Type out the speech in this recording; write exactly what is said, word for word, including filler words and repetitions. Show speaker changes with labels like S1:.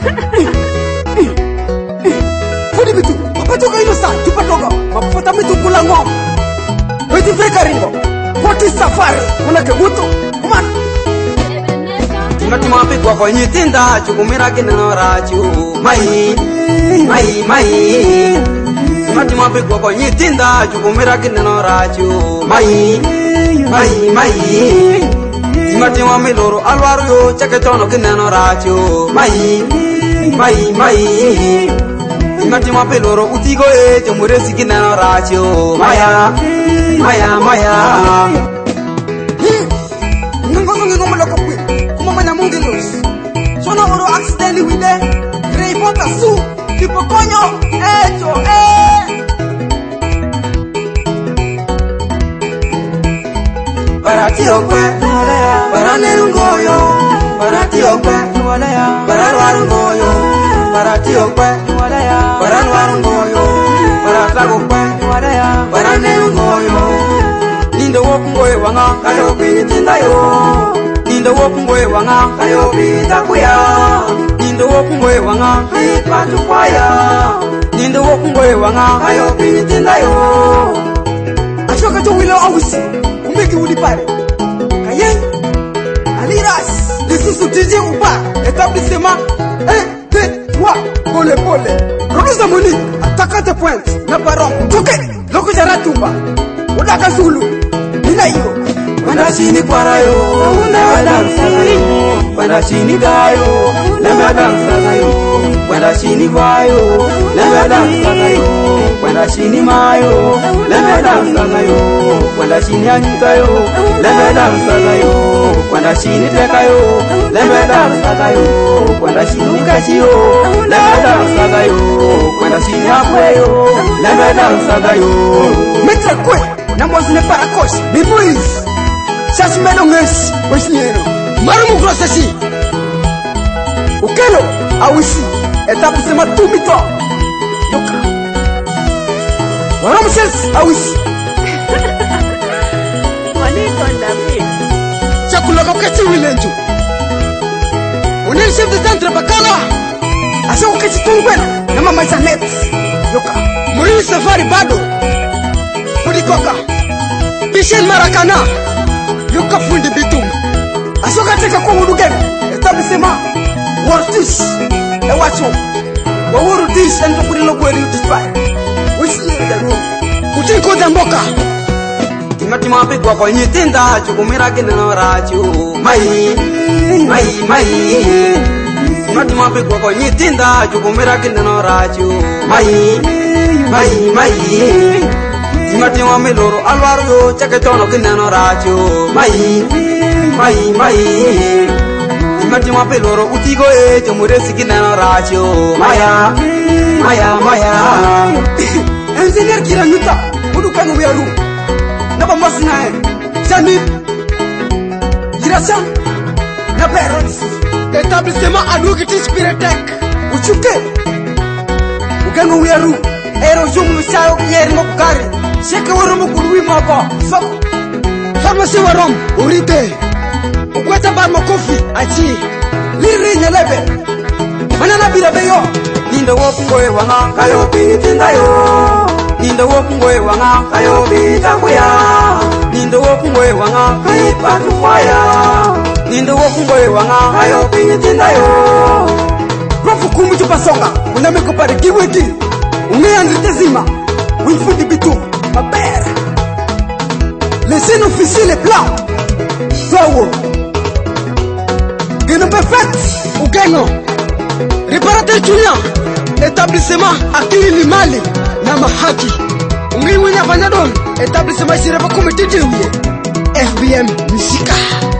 S1: Fudi bitu, apa tu kau inosan? Cepat logo, mafota mitu pulang ngom. Wezi freka ringo, poti safari, mana kebutu, man.
S2: Mati mapi kwa kwa nyitinda, chukumira kinora chu, mai, mai, mai. Mati mapi kwa kwa nyitinda, chukumira kinora chu, mai, mai, mai. Mati mami loro alwaru yo, chake tono kinora chu, mai, mai, mai. Mati mapi loro utigo e, chumure siki kinora chu, maya, maya, maya.
S1: Ngongo ngongo maloko kwe, kumamanya mungilos. Sona oro accidentally with them. Grey bota su, tipo coño, echo, eh.
S2: Para ti okwe, para nerungoyo, para ti okwe, para nuarungoyo, para ti okwe, para nuarungoyo, para tragokwe, para nerungoyo. Nindo wokungoye wanga, kayo pitinda yo. Nindo wokungoye wanga, kayo pitakuya. Nindo wokungoye wanga, ipatu kwaya. Nindo wokungoye wanga, kayo pitinda yo.
S1: Ashoka to wilo awisi, umeki ulipare. Kayen, aliras, lesusu tiji upa, établissement, un, deux, trois, pole pole. Produce Monique, attaquante pointe, na baron, toke, loko jaratumba, udaka Zulu, nina iyo.
S2: Wanda shini kwarayo, lewa dansa gayo. Wanda shini gayo, lewa dansa gayo. Wanda shini vayo, lewa dansa gayo. Wanda shini mayo, lewa dansa gayo. Wanda shini anyutayo, lewa dansa gayo. Wanda shini tekayo, lewa dansa gayo. Wanda shini kashiyo, lewa dansa gayo. Wanda shini akweyo, lewa dansa gayo.
S1: Metre kwe, na mwazine parakosh, bibois. Sasi meno ngesi, wesinyero. Marumu grosesi. Ukelo, awisi, établissement tumito. Yoka. Waramu sesi, awisi.
S3: Maniko ndapi.
S1: Chakuloka uketi wilenju. Uneli chef de centre bakala. Asa uketi tungwena, na mama Janet. Yoka. Muri safari bado. Kudikoka. Michel Marakana. Yuka fundi bitum. Asoka teka kwa hudugeni. Établissement Wortis. Ewacho. Wa Wortis ento kulilo kweli utispai. Wisi ndaro. Utiko damboka.
S2: Timati mapi kwa kwa nyitinda, chukumira kinora chu. Mai, mai, mai. Timati mapi kwa kwa nyitinda, chukumira kinora chu. Mai, mai, mai. Timati mami loro alwaru yo, chake tono kinora chu. Mai, mai, mai. Timati mapi loro utigo e, chumure siki kinora chu. Maya, maya, maya.
S1: Engineer kira nuta. Udukanu wiaru. Napa masna hai. Sani. Girasa. Na parents. Établissement Adoukiti Spiritech. Uchuke. Uganu wiaru. Ero jumu sayo yeri mokari. Sheke waromu kuruwi moko. Soko. Pharmacie warom. Urite. Ukweta bar mokofi. Achi. Liri nyelebe. Manana bila beyo.
S2: Nindo wokungoye wanga, kayo pitinda yo. Nindo wokungoye wanga, kayo pitakuya. Nindo wokungoye wanga, kaipatu kwaya. Nindo wokungoye wanga, kayo pitinda yo.
S1: Profu kumu chupasonga. Unameko pare kiweki. Ungeandrite zima. Winfundi bitu. Mabera. Les scènes officielles blancs. Flowo. Geno perfect. Ugeno. Réparateur Julien. Établissement Akili Limali. Nama haki. Ungiwina Vanadon. Établissement Sirapa Comité de F B M Musica.